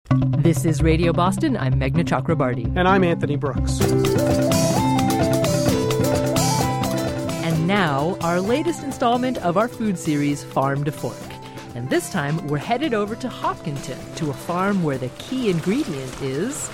This is Radio Boston. I'm Meghna Chakrabarty. And I'm Anthony Brooks. And now, our latest installment of our food series, Farm to Fork. And this time, we're headed over to Hopkinton, to a farm where the key ingredient is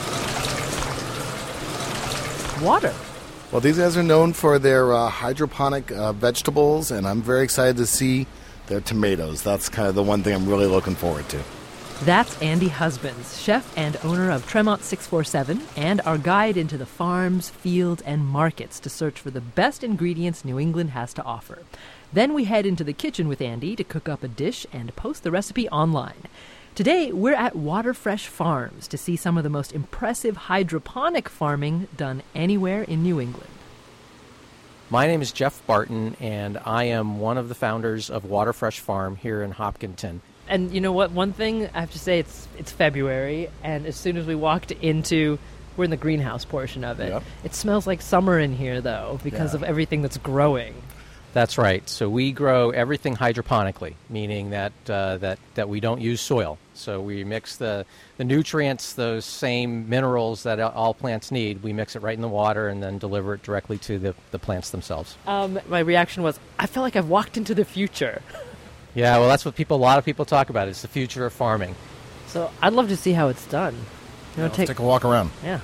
water. Well, these guys are known for their hydroponic vegetables, and I'm very excited to see their tomatoes. That's kind of the one thing I'm really looking forward to. That's Andy Husbands, chef and owner of Tremont 647, and our guide into the farms, fields, and markets to search for the best ingredients New England has to offer. Then we head into the kitchen with Andy to cook up a dish and post the recipe online. Today, we're at Waterfresh Farms to see some of the most impressive hydroponic farming done anywhere in New England. My name is Jeff Barton, and I am one of the founders of Waterfresh Farm here in Hopkinton. And you know what? One thing I have to say, it's February, and as soon as we walked into, we're in the greenhouse portion of it. Yep. It smells like summer in here, though, because of everything that's growing. That's right. So we grow everything hydroponically, meaning that we don't use soil. So we mix the nutrients, those same minerals that all plants need. We mix it right in the water and then deliver it directly to the plants themselves. My reaction was, I felt like I've walked into the future. Yeah, well, that's what a lot of people talk about. It's the future of farming. So I'd love to see how it's done. Let's take a walk around. Yeah.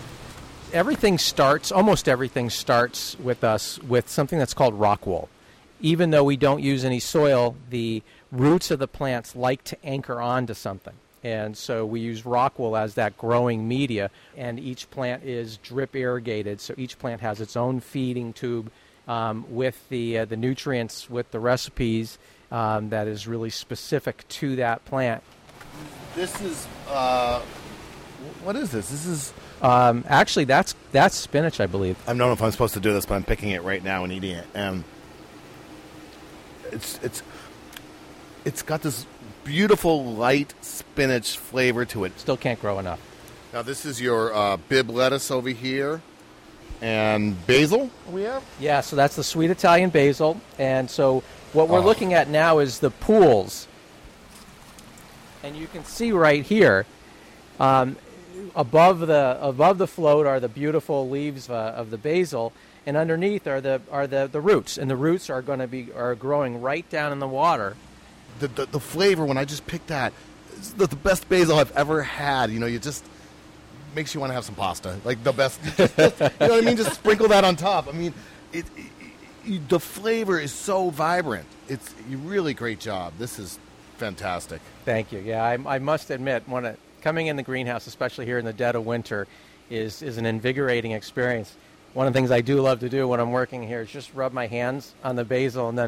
Almost everything starts with us with something that's called rock wool. Even though we don't use any soil, the roots of the plants like to anchor onto something. And so we use rock wool as that growing media, and each plant is drip irrigated, so each plant has its own feeding tube with the nutrients, with the recipes that is really specific to that plant. This is, what is this? This is... Actually, that's spinach, I believe. I don't know if I'm supposed to do this, but I'm picking it right now and eating it. And it's got this beautiful light spinach flavor to it. Still can't grow enough. Now, this is your Bibb lettuce over here. And basil we have? Yeah, so that's the sweet Italian basil. And so what we're looking at now is the pools. And you can see right here, above the float are the beautiful leaves of the basil, and underneath are the roots. And the roots are growing right down in the water. The flavor, when I just picked that, is the best basil I've ever had. You know, you just... makes you want to have some pasta, like the best. Just, you know what I mean? Just sprinkle that on top. I mean, the flavor is so vibrant. It's a really great job. This is fantastic. Thank you. Yeah, I must admit, coming in the greenhouse, especially here in the dead of winter, is an invigorating experience. One of the things I do love to do when I'm working here is just rub my hands on the basil, and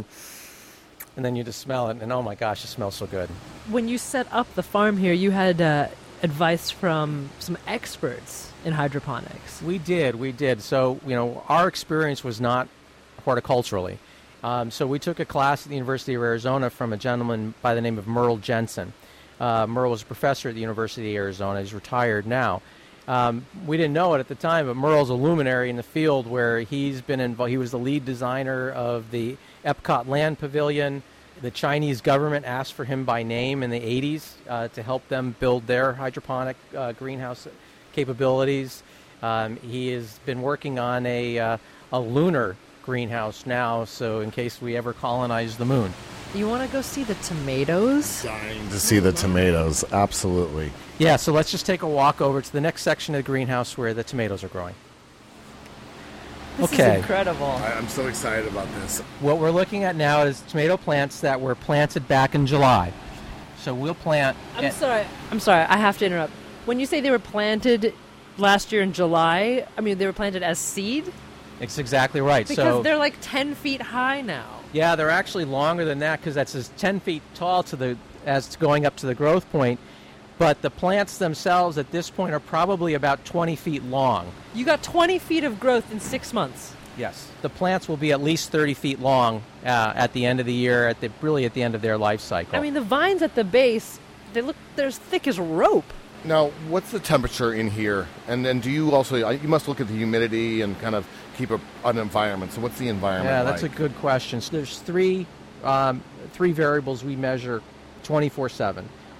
then you just smell it, and oh my gosh, it smells so good. When you set up the farm here, you had advice from some experts in hydroponics. We did. So, our experience was not horticulturally. So we took a class at the University of Arizona from a gentleman by the name of Merle Jensen. Merle was a professor at the University of Arizona. He's retired now. We didn't know it at the time, but Merle's a luminary in the field where he's been involved. He was the lead designer of the Epcot Land Pavilion. The Chinese government asked for him by name in the 80s to help them build their hydroponic greenhouse capabilities. He has been working on a lunar greenhouse now, so in case we ever colonize the moon. You want to go see the tomatoes? Dying to see the tomatoes, absolutely. Yeah, so let's just take a walk over to the next section of the greenhouse where the tomatoes are growing. This is incredible. I'm so excited about this. What we're looking at now is tomato plants that were planted back in July. So we'll plant... I'm sorry, I have to interrupt. When you say they were planted last year in July, I mean they were planted as seed? It's exactly right. Because they're like 10 feet high now. Yeah, they're actually longer than that because that's 10 feet tall as going up to the growth point. But the plants themselves at this point are probably about 20 feet long. You got 20 feet of growth in 6 months. Yes. The plants will be at least 30 feet long at the end of the year, at the end of their life cycle. I mean, the vines at the base, they're as thick as rope. Now, what's the temperature in here? And then do you also, you must look at the humidity and kind of keep an environment. So what's the environment like? Yeah, that's a good question. So there's three variables we measure 24/7.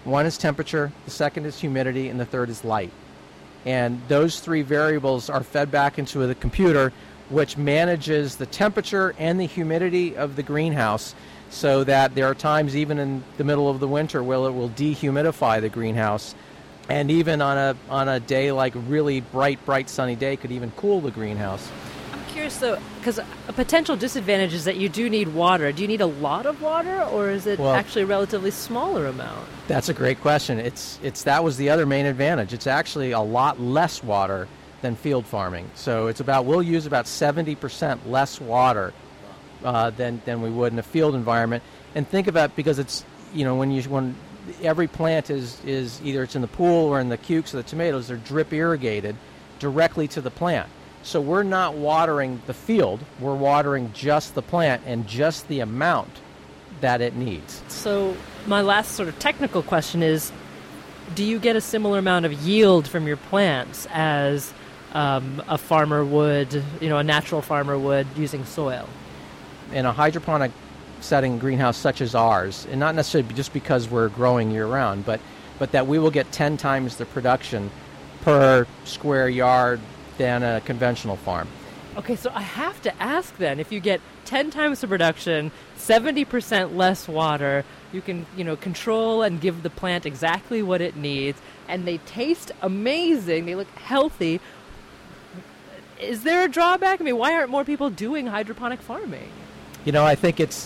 One is temperature, the second is humidity, and the third is light. And those three variables are fed back into the computer, which manages the temperature and the humidity of the greenhouse, so that there are times even in the middle of the winter where it will dehumidify the greenhouse. And even on a day like really bright sunny day, could even cool the greenhouse. I'm curious though, because a potential disadvantage is that you do need water. Do you need a lot of water, or is it actually a relatively smaller amount? That's a great question. That was the other main advantage. It's actually a lot less water than field farming. So we'll use about 70% less water than we would in a field environment. And think about, because it's, when every plant is either it's in the pool or in the cukes of the tomatoes, they're drip irrigated directly to the plant. So we're not watering the field, we're watering just the plant and just the amount that it needs. So my last sort of technical question is, do you get a similar amount of yield from your plants as a farmer would, a natural farmer would using soil? In a hydroponic setting greenhouse such as ours, and not necessarily just because we're growing year-round, but that we will get 10 times the production per square yard than a conventional farm. Okay, so I have to ask then, if you get 10 times the production, 70% less water, you can, control and give the plant exactly what it needs, and they taste amazing, they look healthy. Is there a drawback? I mean, why aren't more people doing hydroponic farming? I think it's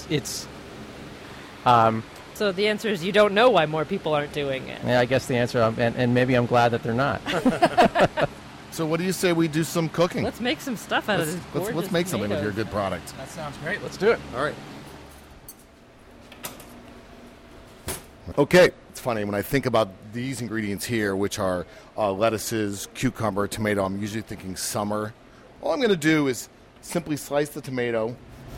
so the answer is you don't know why more people aren't doing it. Yeah, I guess the answer, and maybe I'm glad that they're not. So what do you say we do some cooking? Let's make some stuff out of this gorgeous Let's make something with tomatoes. your good product. That sounds great. Let's do it. All right. Okay, it's funny, when I think about these ingredients here, which are lettuces, cucumber, tomato, I'm usually thinking summer. All I'm going to do is simply slice the tomato.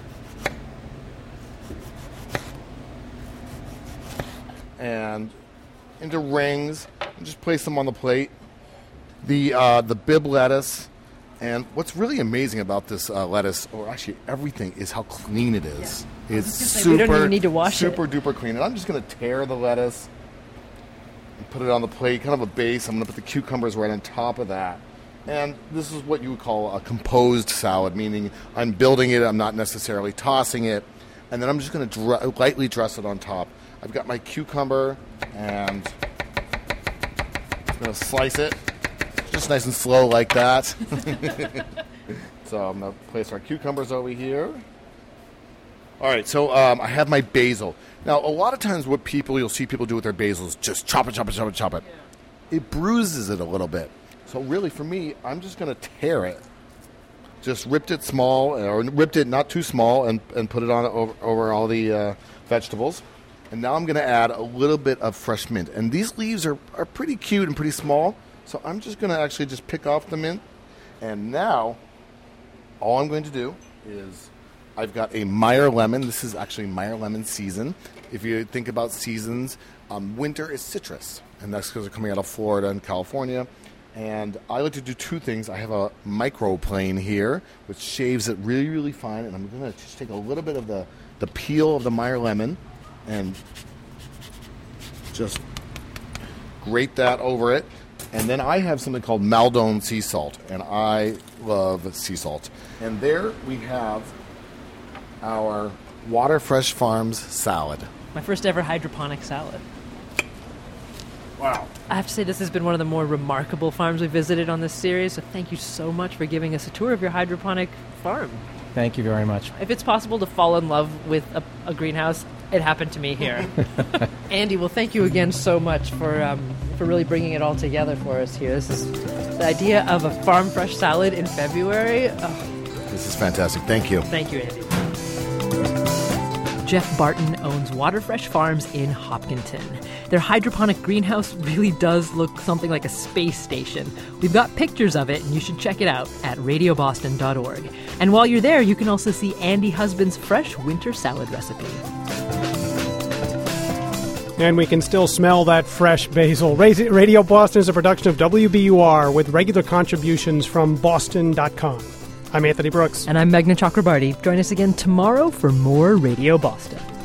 And into rings, and just place them on the plate. The Bibb lettuce, and what's really amazing about this lettuce, or actually everything, is how clean it is. Yeah. It's super, we don't even need to wash super duper clean. And I'm just going to tear the lettuce and put it on the plate, kind of a base. I'm going to put the cucumbers right on top of that. And this is what you would call a composed salad, meaning I'm building it, I'm not necessarily tossing it, and then I'm just going to lightly dress it on top. I've got my cucumber, and I'm going to slice it, just nice and slow like that. So I'm going to place our cucumbers over here. All right, so I have my basil. Now, a lot of times what you'll see people do with their basil is just chop it. Yeah. It bruises it a little bit. So really, for me, I'm just going to tear it. Just ripped it small, or ripped it not too small, and put it on over all the vegetables. And now I'm going to add a little bit of fresh mint. And these leaves are pretty cute and pretty small, so I'm just going to actually just pick off the mint. And now, all I'm going to do is, I've got a Meyer lemon. This is actually Meyer lemon season. If you think about seasons, winter is citrus, and that's because they're coming out of Florida and California. And I like to do two things. I have a microplane here, which shaves it really, really fine. And I'm going to just take a little bit of the peel of the Meyer lemon and just grate that over it. And then I have something called Maldon sea salt, and I love sea salt. And there we have our Water Fresh Farms salad. My first ever hydroponic salad. Wow. I have to say, this has been one of the more remarkable farms we visited on this series, so thank you so much for giving us a tour of your hydroponic farm. Thank you very much. If it's possible to fall in love with a greenhouse, it happened to me here. Andy, well, thank you again so much for really bringing it all together for us here. This is the idea of a farm fresh salad in February. Oh. This is fantastic. Thank you. Thank you, Andy. Jeff Barton owns Waterfresh Farms in Hopkinton. Their hydroponic greenhouse really does look something like a space station. We've got pictures of it, and you should check it out at radioboston.org. And while you're there, you can also see Andy Husband's fresh winter salad recipe. And we can still smell that fresh basil. Radio Boston is a production of WBUR with regular contributions from boston.com. I'm Anthony Brooks. And I'm Meghna Chakrabarty. Join us again tomorrow for more Radio Boston.